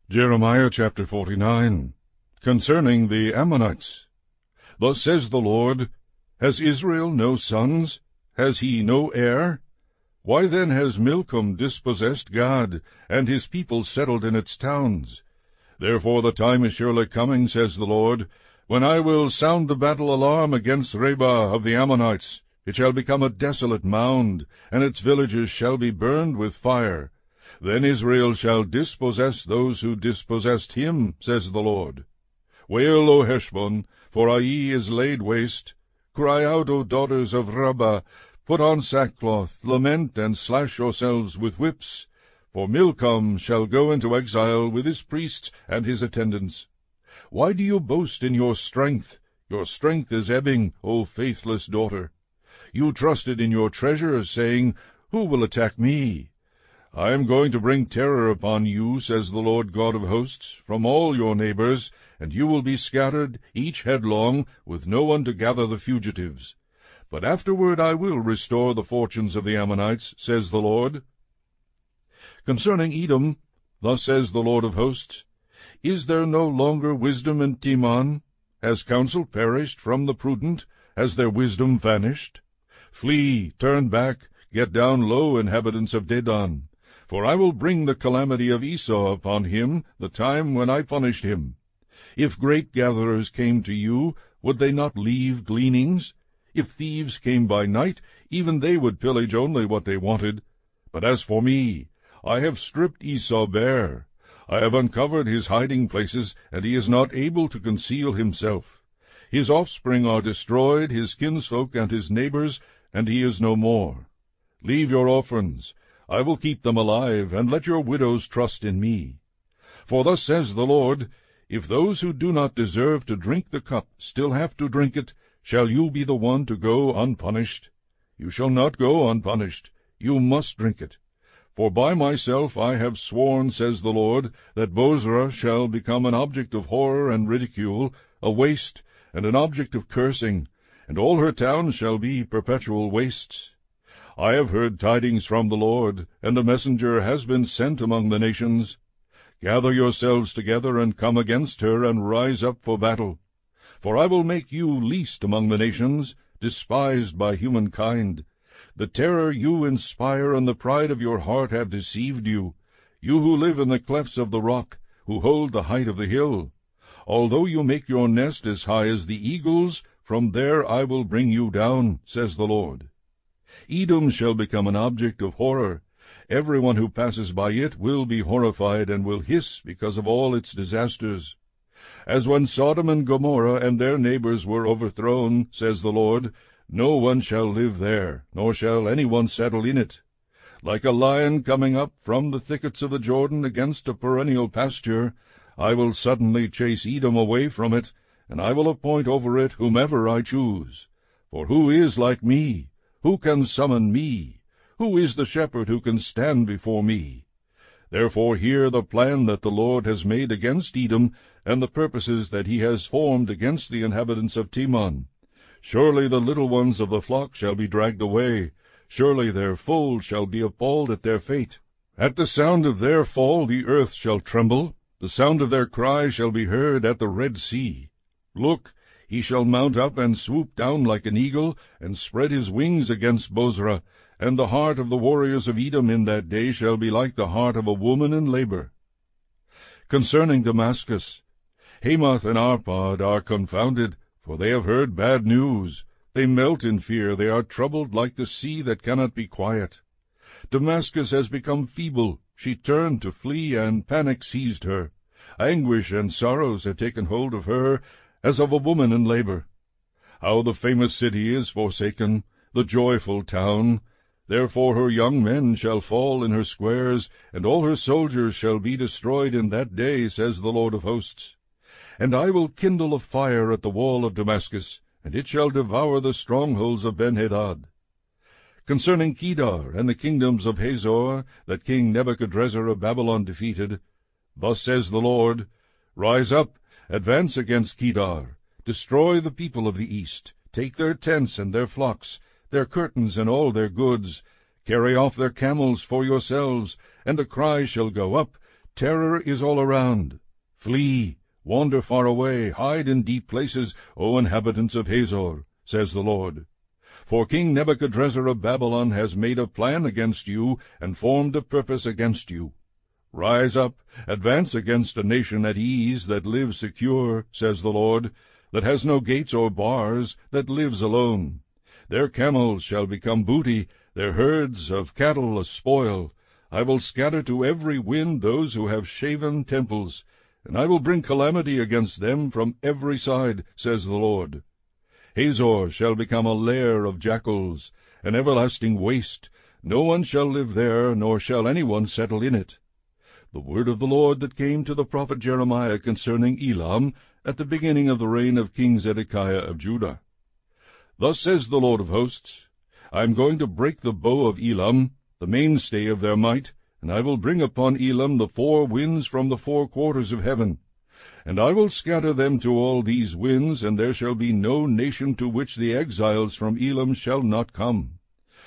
Jeremiah chapter 49, concerning the Ammonites. Thus says the Lord, Has Israel no sons? Has he no heir? Why then has Milcom dispossessed Gad, and his people settled in its towns? Therefore the time is surely coming, says the Lord, when I will sound the battle alarm against Rabbah of the Ammonites. It shall become a desolate mound, and its villages shall be burned with fire. Then Israel shall dispossess those who dispossessed him, says the Lord. Wail, O Heshbon, for Ai is laid waste. Cry out, O daughters of Rabbah, put on sackcloth, lament, and slash yourselves with whips. For Milcom shall go into exile with his priests and his attendants. Why do you boast in your strength? Your strength is ebbing, O faithless daughter. You trusted in your treasures, saying, Who will attack me? I am going to bring terror upon you, says the Lord God of hosts, from all your neighbors, and you will be scattered, each headlong, with no one to gather the fugitives. But afterward I will restore the fortunes of the Ammonites, says the Lord. Concerning Edom, thus says the Lord of hosts, Is there no longer wisdom in Teman? Has counsel perished from the prudent? Has their wisdom vanished? Flee, turn back, get down low, inhabitants of Dedan. For I will bring the calamity of Esau upon him, the time when I punished him. If grape gatherers came to you, would they not leave gleanings? If thieves came by night, even they would pillage only what they wanted. But as for me, I have stripped Esau bare. I have uncovered his hiding places, and he is not able to conceal himself. His offspring are destroyed, his kinsfolk and his neighbors, and he is no more. Leave your orphans. I will keep them alive, and let your widows trust in me. For thus says the Lord, If those who do not deserve to drink the cup still have to drink it, shall you be the one to go unpunished? You shall not go unpunished. You must drink it. For by myself I have sworn, says the Lord, that Bozrah shall become an object of horror and ridicule, a waste, and an object of cursing, and all her towns shall be perpetual wastes. I have heard tidings from the Lord, and a messenger has been sent among the nations. Gather yourselves together, and come against her, and rise up for battle. For I will make you least among the nations, despised by humankind. The terror you inspire and the pride of your heart have deceived you, you who live in the clefts of the rock, who hold the height of the hill. Although you make your nest as high as the eagles, from there I will bring you down, says the Lord. Edom shall become an object of horror. Everyone who passes by it will be horrified and will hiss because of all its disasters. As when Sodom and Gomorrah and their neighbors were overthrown, says the Lord, no one shall live there, nor shall any one settle in it. Like a lion coming up from the thickets of the Jordan against a perennial pasture, I will suddenly chase Edom away from it, and I will appoint over it whomever I choose. For who is like me? Who can summon me? Who is the shepherd who can stand before me? Therefore hear the plan that the Lord has made against Edom, and the purposes that he has formed against the inhabitants of Teman. Surely the little ones of the flock shall be dragged away. Surely their fold shall be appalled at their fate. At the sound of their fall the earth shall tremble. The sound of their cry shall be heard at the Red Sea. Look, he shall mount up and swoop down like an eagle, and spread his wings against Bozrah, and the heart of the warriors of Edom in that day shall be like the heart of a woman in labor. Concerning Damascus, Hamath and Arpad are confounded, for they have heard bad news. They melt in fear, they are troubled like the sea that cannot be quiet. Damascus has become feeble, she turned to flee, and panic seized her. Anguish and sorrows have taken hold of her, as of a woman in labor. How the famous city is forsaken, the joyful town! Therefore her young men shall fall in her squares, and all her soldiers shall be destroyed in that day, says the Lord of hosts. And I will kindle a fire at the wall of Damascus, and it shall devour the strongholds of Ben-Hadad. Concerning Kedar and the kingdoms of Hazor, that King Nebuchadrezzar of Babylon defeated, thus says the Lord, Rise up, advance against Kedar, destroy the people of the east, take their tents and their flocks, their curtains and all their goods, carry off their camels for yourselves, and a cry shall go up, Terror is all around. Flee, wander far away, hide in deep places, O inhabitants of Hazor, says the Lord. For King Nebuchadrezzar of Babylon has made a plan against you, and formed a purpose against you. Rise up, advance against a nation at ease, that lives secure, says the Lord, that has no gates or bars, that lives alone. Their camels shall become booty, their herds of cattle a spoil. I will scatter to every wind those who have shaven temples, and I will bring calamity against them from every side, says the Lord. Hazor shall become a lair of jackals, an everlasting waste. No one shall live there, nor shall any one settle in it. The word of the Lord that came to the prophet Jeremiah concerning Elam at the beginning of the reign of King Zedekiah of Judah. Thus says the Lord of hosts, I am going to break the bow of Elam, the mainstay of their might, and I will bring upon Elam the four winds from the four quarters of heaven. And I will scatter them to all these winds, and there shall be no nation to which the exiles from Elam shall not come.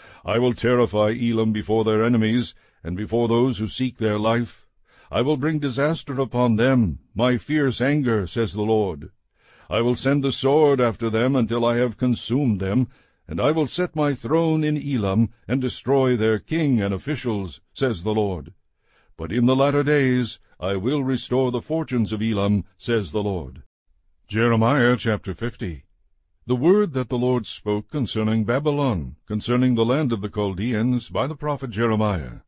I will terrify Elam before their enemies, and before those who seek their life. I will bring disaster upon them, my fierce anger, says the Lord. I will send the sword after them until I have consumed them, and I will set my throne in Elam, and destroy their king and officials, says the Lord. But in the latter days I will restore the fortunes of Elam, says the Lord. Jeremiah chapter 50. The word that the Lord spoke concerning Babylon, concerning the land of the Chaldeans, by the prophet Jeremiah.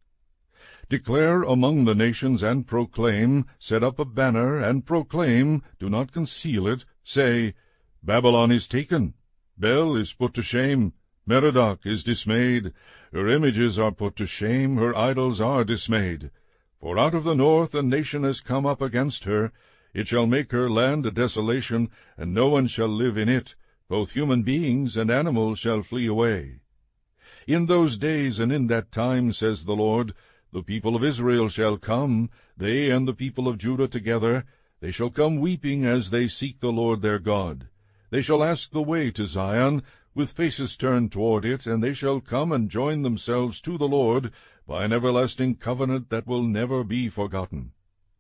Declare among the nations, and proclaim, set up a banner, and proclaim, do not conceal it, say, Babylon is taken, Bel is put to shame, Merodach is dismayed, her images are put to shame, her idols are dismayed. For out of the north a nation has come up against her, it shall make her land a desolation, and no one shall live in it, both human beings and animals shall flee away. In those days and in that time, says the Lord, the people of Israel shall come, they and the people of Judah together. They shall come weeping as they seek the Lord their God. They shall ask the way to Zion, with faces turned toward it, and they shall come and join themselves to the Lord by an everlasting covenant that will never be forgotten.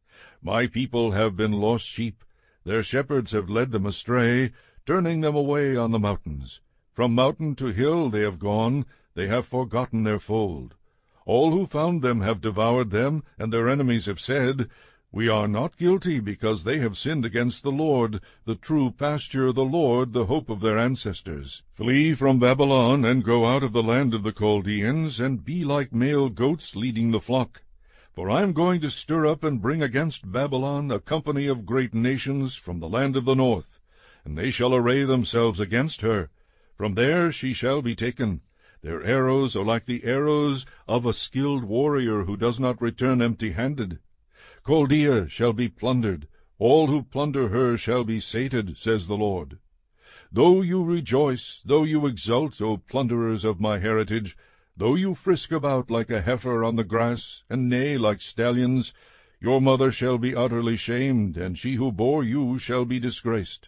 My people have been lost sheep. Their shepherds have led them astray, turning them away on the mountains. From mountain to hill they have gone, they have forgotten their fold. All who found them have devoured them, and their enemies have said, We are not guilty, because they have sinned against the Lord, the true pasture, the Lord, the hope of their ancestors. Flee from Babylon, and go out of the land of the Chaldeans, and be like male goats leading the flock. For I am going to stir up and bring against Babylon a company of great nations from the land of the north, and they shall array themselves against her. From there she shall be taken. Their arrows are like the arrows of a skilled warrior who does not return empty-handed. Chaldea shall be plundered. All who plunder her shall be sated, says the Lord. Though you rejoice, though you exult, O plunderers of my heritage, though you frisk about like a heifer on the grass, and neigh like stallions, your mother shall be utterly shamed, and she who bore you shall be disgraced.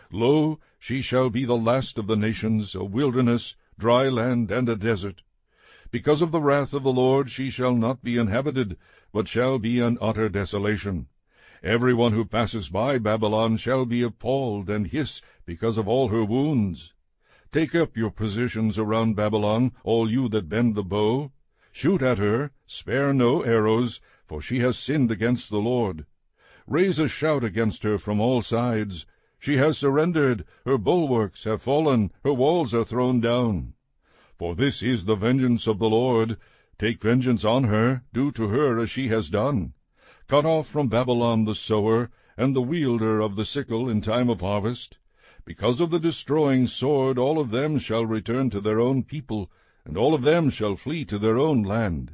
Lo, she shall be the last of the nations, a wilderness, dry land, and a desert. Because of the wrath of the Lord she shall not be inhabited, but shall be an utter desolation. Every one who passes by Babylon shall be appalled and hiss because of all her wounds. Take up your positions around Babylon, all you that bend the bow. Shoot at her, spare no arrows, for she has sinned against the Lord. Raise a shout against her from all sides. She has surrendered, her bulwarks have fallen, her walls are thrown down. For this is the vengeance of the Lord. Take vengeance on her, do to her as she has done. Cut off from Babylon the sower, and the wielder of the sickle in time of harvest. Because of the destroying sword all of them shall return to their own people, and all of them shall flee to their own land.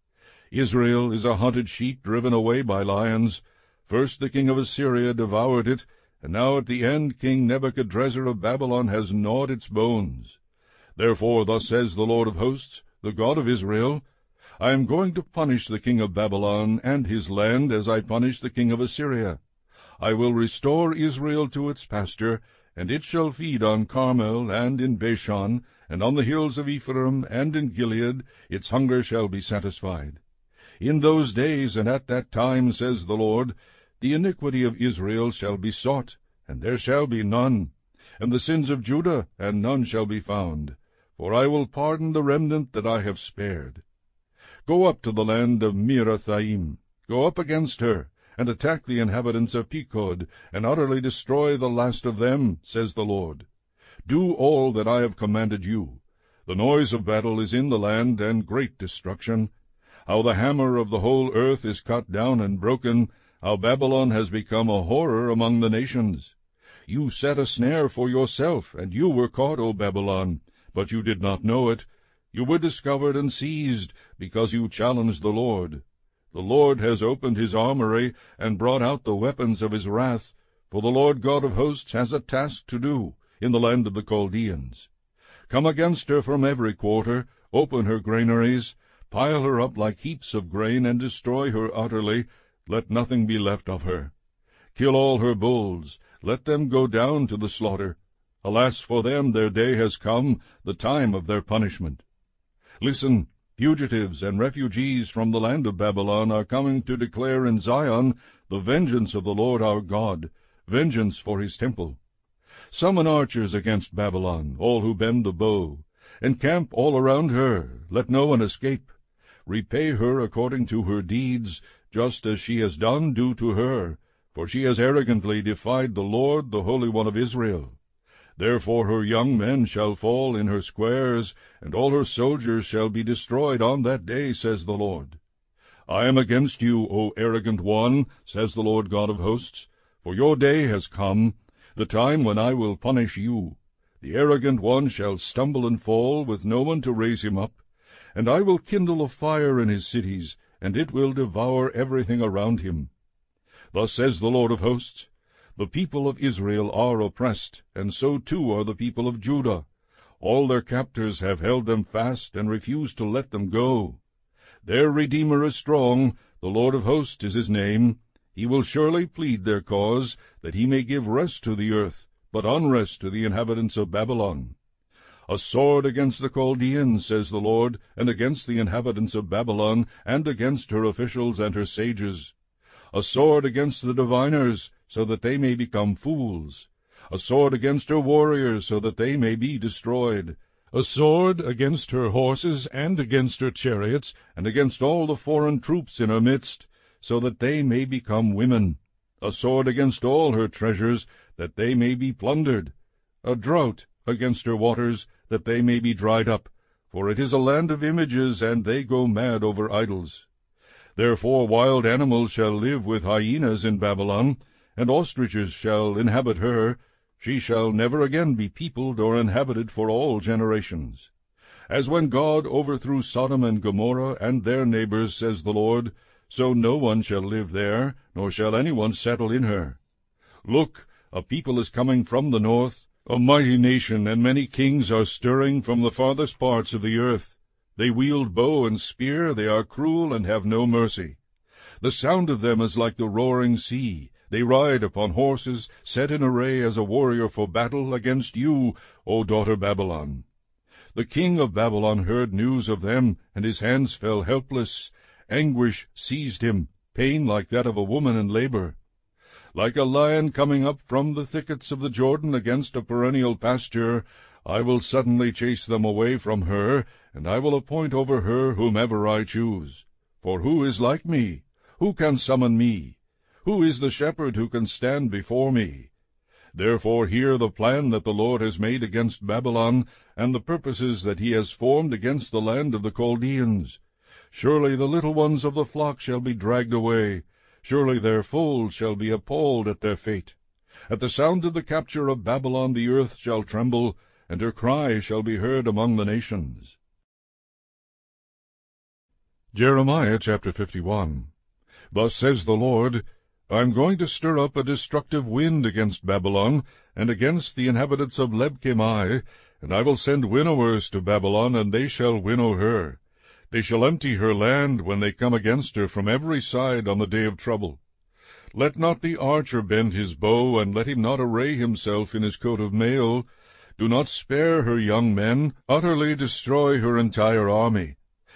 Israel is a hunted sheep driven away by lions. First the king of Assyria devoured it, and now at the end King Nebuchadrezzar of Babylon has gnawed its bones. Therefore thus says the Lord of hosts, the God of Israel, I am going to punish the king of Babylon and his land as I punished the king of Assyria. I will restore Israel to its pasture, and it shall feed on Carmel and in Bashan, and on the hills of Ephraim and in Gilead its hunger shall be satisfied. In those days and at that time, says the Lord, the iniquity of Israel shall be sought, and there shall be none, and the sins of Judah, and none shall be found. For I will pardon the remnant that I have spared. Go up to the land of Merathaim, go up against her, and attack the inhabitants of Pekod, and utterly destroy the last of them, says the Lord. Do all that I have commanded you. The noise of battle is in the land, and great destruction. How the hammer of the whole earth is cut down and broken, how Babylon has become a horror among the nations. You set a snare for yourself, and you were caught, O Babylon, but you did not know it. You were discovered and seized, because you challenged the Lord. The Lord has opened his armory, and brought out the weapons of his wrath, for the Lord God of hosts has a task to do in the land of the Chaldeans. Come against her from every quarter, open her granaries, pile her up like heaps of grain, and destroy her utterly, let nothing be left of her. Kill all her bulls, let them go down to the slaughter. Alas for them, their day has come, the time of their punishment. Listen, fugitives and refugees from the land of Babylon are coming to declare in Zion the vengeance of the Lord our God, vengeance for his temple. Summon archers against Babylon, all who bend the bow. Encamp all around her, let no one escape. Repay her according to her deeds, just as she has done, do to her, for she has arrogantly defied the Lord, the Holy One of Israel. Therefore her young men shall fall in her squares, and all her soldiers shall be destroyed on that day, says the Lord. I am against you, O arrogant one, says the Lord God of hosts, for your day has come, the time when I will punish you. The arrogant one shall stumble and fall, with no one to raise him up. And I will kindle a fire in his cities, and it will devour everything around him. Thus says the Lord of hosts, the people of Israel are oppressed, and so too are the people of Judah. All their captors have held them fast, and refused to let them go. Their Redeemer is strong, the Lord of hosts is his name. He will surely plead their cause, that he may give rest to the earth, but unrest to the inhabitants of Babylon. A sword against the Chaldeans, says the Lord, and against the inhabitants of Babylon, and against her officials and her sages. A sword against the diviners, so that they may become fools. A sword against her warriors, so that they may be destroyed. A sword against her horses, and against her chariots, and against all the foreign troops in her midst, so that they may become women. A sword against all her treasures, that they may be plundered. A drought against her waters, that they may be dried up, for it is a land of images, and they go mad over idols. Therefore wild animals shall live with hyenas in Babylon, and ostriches shall inhabit her. She shall never again be peopled or inhabited for all generations. As when God overthrew Sodom and Gomorrah and their neighbors, says the Lord, so no one shall live there, nor shall anyone settle in her. Look, a people is coming from the north, a mighty nation, and many kings are stirring from the farthest parts of the earth. They wield bow and spear, they are cruel and have no mercy. The sound of them is like the roaring sea. They ride upon horses, set in array as a warrior for battle against you, O daughter Babylon. The king of Babylon heard news of them, and his hands fell helpless. Anguish seized him, pain like that of a woman in labor. Like a lion coming up from the thickets of the Jordan against a perennial pasture, I will suddenly chase them away from her, and I will appoint over her whomever I choose. For who is like me? Who can summon me? Who is the shepherd who can stand before me? Therefore hear the plan that the Lord has made against Babylon, and the purposes that he has formed against the land of the Chaldeans. Surely the little ones of the flock shall be dragged away. Surely their folds shall be appalled at their fate. At the sound of the capture of Babylon the earth shall tremble, and her cry shall be heard among the nations. Jeremiah chapter 51. Thus says the Lord, I am going to stir up a destructive wind against Babylon, and against the inhabitants of Lebchemai, and I will send winnowers to Babylon, and they shall winnow her. They shall empty her land when they come against her from every side on the day of trouble. Let not the archer bend his bow, and let him not array himself in his coat of mail. Do not spare her young men, utterly destroy her entire army.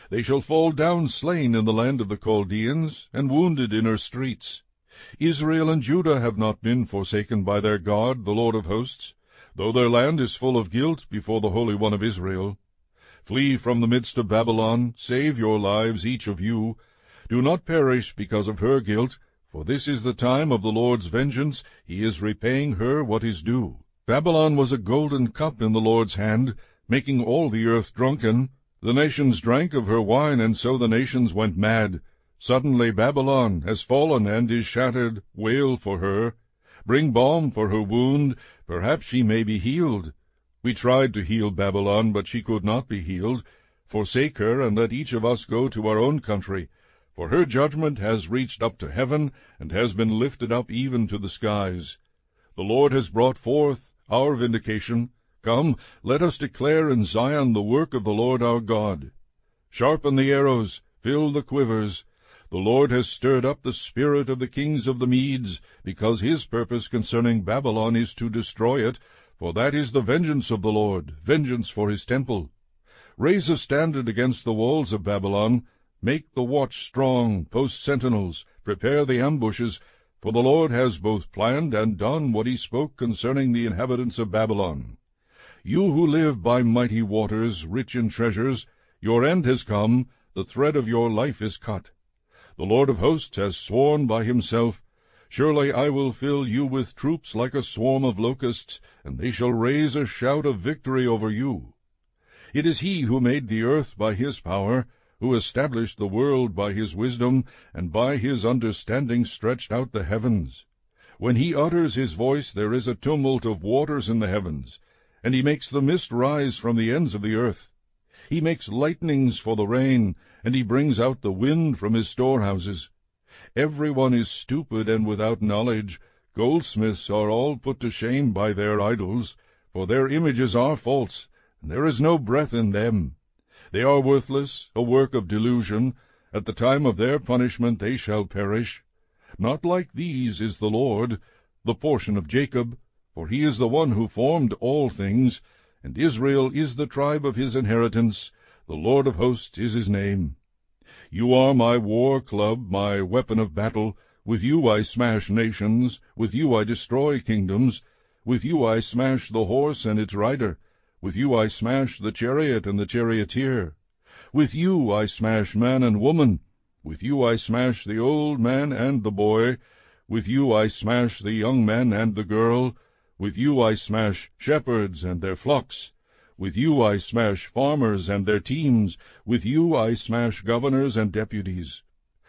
They shall fall down slain in the land of the Chaldeans, and wounded in her streets. Israel and Judah have not been forsaken by their God, the Lord of hosts, though their land is full of guilt before the Holy One of Israel. Flee from the midst of Babylon, save your lives, each of you. Do not perish because of her guilt, for this is the time of the Lord's vengeance. He is repaying her what is due. Babylon was a golden cup in the Lord's hand, making all the earth drunken. The nations drank of her wine, and so the nations went mad. Suddenly Babylon has fallen and is shattered. Wail for her. Bring balm for her wound. Perhaps she may be healed. We tried to heal Babylon, but she could not be healed. Forsake her, and let each of us go to our own country. For her judgment has reached up to heaven, and has been lifted up even to the skies. The Lord has brought forth our vindication. Come, let us declare in Zion the work of the Lord our God. Sharpen the arrows, fill the quivers. The Lord has stirred up the spirit of the kings of the Medes, because his purpose concerning Babylon is to destroy it, for that is the vengeance of the Lord, vengeance for his temple. Raise a standard against the walls of Babylon. Make the watch strong, post sentinels, prepare the ambushes, for the Lord has both planned and done what he spoke concerning the inhabitants of Babylon. You who live by mighty waters, rich in treasures, your end has come, the thread of your life is cut. The Lord of hosts has sworn by himself, Surely I will fill you with troops like a swarm of locusts, and they shall raise a shout of victory over you. It is he who made the earth by his power, who established the world by his wisdom, and by his understanding stretched out the heavens. When he utters his voice, there is a tumult of waters in the heavens, and he makes the mist rise from the ends of the earth. He makes lightnings for the rain, and he brings out the wind from his storehouses. Every one is stupid and without knowledge. Goldsmiths are all put to shame by their idols, for their images are false, and there is no breath in them. They are worthless, a work of delusion. At the time of their punishment they shall perish. Not like these is the Lord, the portion of Jacob, for he is the one who formed all things, and Israel is the tribe of his inheritance. The Lord of hosts is his name. You are my war club, my weapon of battle. With you I smash nations, with you I destroy kingdoms. With you I smash the horse and its rider. With you I smash the chariot and the charioteer. With you I smash man and woman. With you I smash the old man and the boy. With you I smash the young man and the girl. With you I smash shepherds and their flocks. With you I smash farmers and their teams. With you I smash governors and deputies.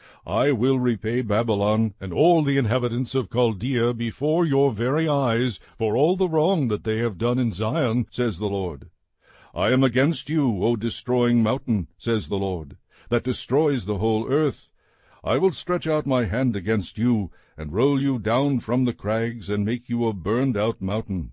I will repay Babylon and all the inhabitants of Chaldea before your very eyes for all the wrong that they have done in Zion, says the Lord. I am against you, O destroying mountain, says the Lord, that destroys the whole earth. I will stretch out my hand against you, and roll you down from the crags, and make you a burned-out mountain.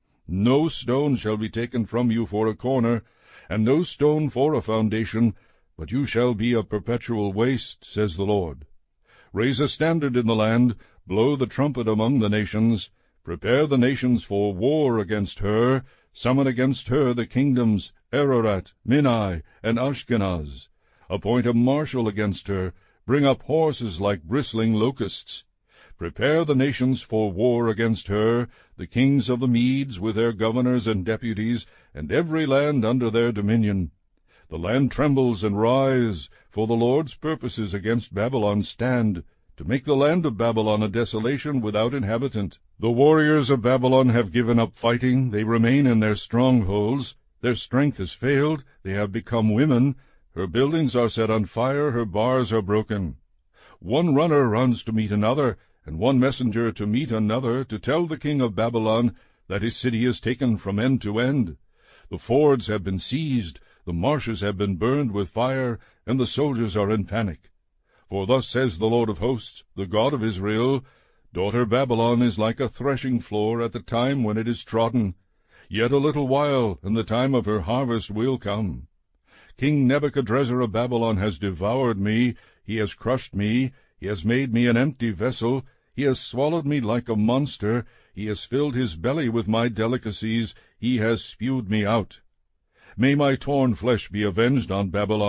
No stone shall be taken from you for a corner, and no stone for a foundation, but you shall be a perpetual waste, says the Lord. Raise a standard in the land, blow the trumpet among the nations, prepare the nations for war against her, summon against her the kingdoms, Ararat, Minai, and Ashkenaz. Appoint a marshal against her, bring up horses like bristling locusts. Prepare the nations for war against her, the kings of the Medes with their governors and deputies, and every land under their dominion. The land trembles and writhes, for the Lord's purposes against Babylon stand, to make the land of Babylon a desolation without inhabitant. The warriors of Babylon have given up fighting, they remain in their strongholds. Their strength has failed, they have become women. Her buildings are set on fire, her bars are broken. One runner runs to meet another, and one messenger to meet another, to tell the king of Babylon that his city is taken from end to end. The fords have been seized, the marshes have been burned with fire, and the soldiers are in panic. For thus says the Lord of hosts, the God of Israel, Daughter Babylon is like a threshing floor at the time when it is trodden. Yet a little while, and the time of her harvest will come. King Nebuchadrezzar of Babylon has devoured me, he has crushed me, he has made me an empty vessel, he has swallowed me like a monster, he has filled his belly with my delicacies, he has spewed me out. May my torn flesh be avenged on Babylon,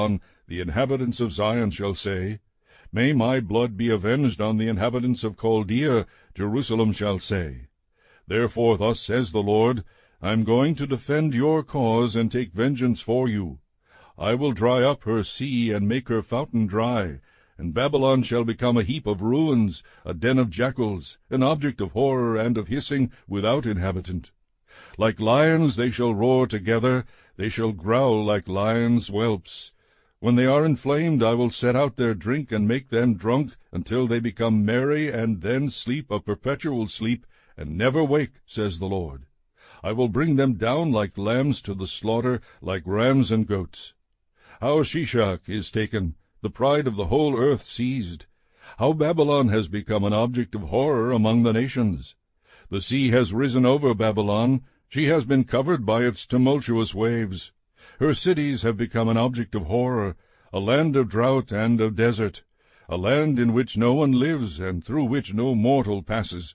The inhabitants of Zion shall say, May my blood be avenged on the inhabitants of Chaldea, Jerusalem shall say. Therefore thus says the Lord, I am going to defend your cause and take vengeance for you. I will dry up her sea and make her fountain dry, and Babylon shall become a heap of ruins, a den of jackals, an object of horror and of hissing without inhabitant. Like lions they shall roar together, they shall growl like lions' whelps. When they are inflamed, I will set out their drink and make them drunk, until they become merry, and then sleep a perpetual sleep, and never wake, says the Lord. I will bring them down like lambs to the slaughter, like rams and goats. How Shishak is taken, the pride of the whole earth seized. How Babylon has become an object of horror among the nations. The sea has risen over Babylon, she has been covered by its tumultuous waves. Her cities have become an object of horror, a land of drought and of desert, a land in which no one lives, and through which no mortal passes.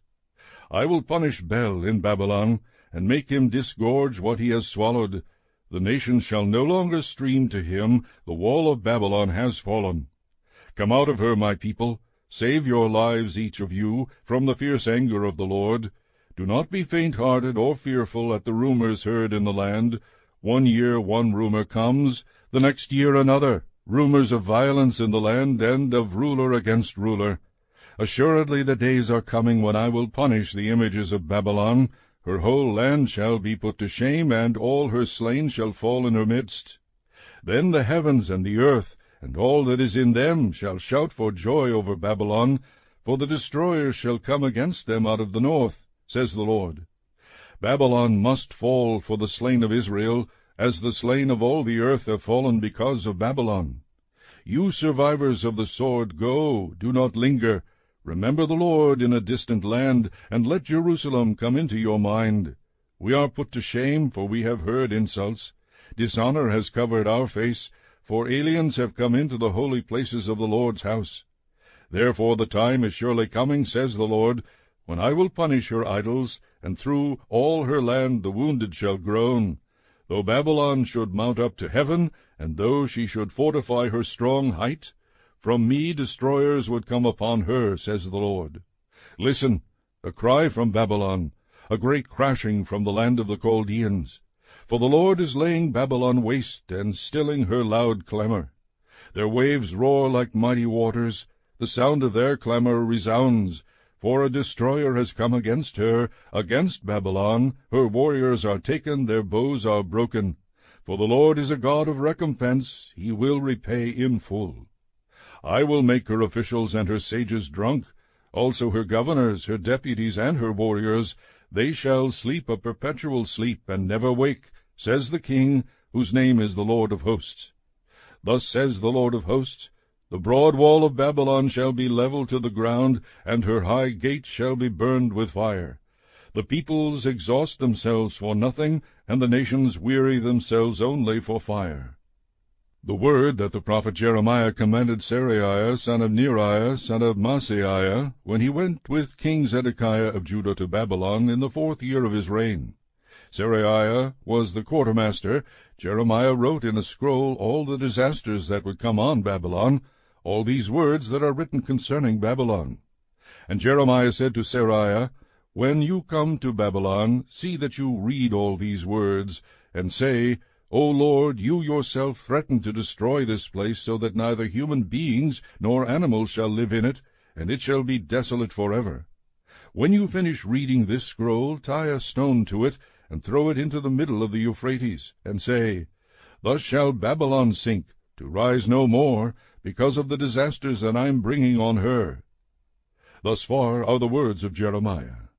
I will punish Bel in Babylon, and make him disgorge what he has swallowed. The nations shall no longer stream to him, the wall of Babylon has fallen. Come out of her, my people, save your lives, each of you, from the fierce anger of the Lord. Do not be faint-hearted or fearful at the rumors heard in the land. 1 year 1 rumor comes, the next year another, rumors of violence in the land, and of ruler against ruler. Assuredly the days are coming when I will punish the images of Babylon. Her whole land shall be put to shame, and all her slain shall fall in her midst. Then the heavens and the earth, and all that is in them, shall shout for joy over Babylon, for the destroyer shall come against them out of the north, says the Lord. Babylon must fall for the slain of Israel, as the slain of all the earth have fallen because of Babylon. You survivors of the sword, go, do not linger. Remember the Lord in a distant land, and let Jerusalem come into your mind. We are put to shame, for we have heard insults. Dishonor has covered our face, for aliens have come into the holy places of the Lord's house. Therefore the time is surely coming, says the Lord, when I will punish her idols, and through all her land the wounded shall groan. Though Babylon should mount up to heaven, and though she should fortify her strong height, from me destroyers would come upon her, says the Lord. Listen, a cry from Babylon, a great crashing from the land of the Chaldeans. For the Lord is laying Babylon waste, and stilling her loud clamor. Their waves roar like mighty waters, the sound of their clamor resounds. For a destroyer has come against her, against Babylon. Her warriors are taken, their bows are broken. For the Lord is a God of recompense, he will repay in full. I will make her officials and her sages drunk, also her governors, her deputies, and her warriors. They shall sleep a perpetual sleep, and never wake, says the King, whose name is the Lord of hosts. Thus says the Lord of hosts, the broad wall of Babylon shall be leveled to the ground, and her high gates shall be burned with fire. The peoples exhaust themselves for nothing, and the nations weary themselves only for fire. The word that the prophet Jeremiah commanded Seraiah, son of Neriah, son of Maaseiah, when he went with King Zedekiah of Judah to Babylon in the 4th year of his reign. Seraiah was the quartermaster. Jeremiah wrote in a scroll all the disasters that would come on Babylon, all these words that are written concerning Babylon. And Jeremiah said to Seraiah, When you come to Babylon, see that you read all these words, and say, O Lord, you yourself threaten to destroy this place, so that neither human beings nor animals shall live in it, and it shall be desolate forever. When you finish reading this scroll, tie a stone to it, and throw it into the middle of the Euphrates, and say, Thus shall Babylon sink, to rise no more, because of the disasters that I am bringing on her. Thus far are the words of Jeremiah.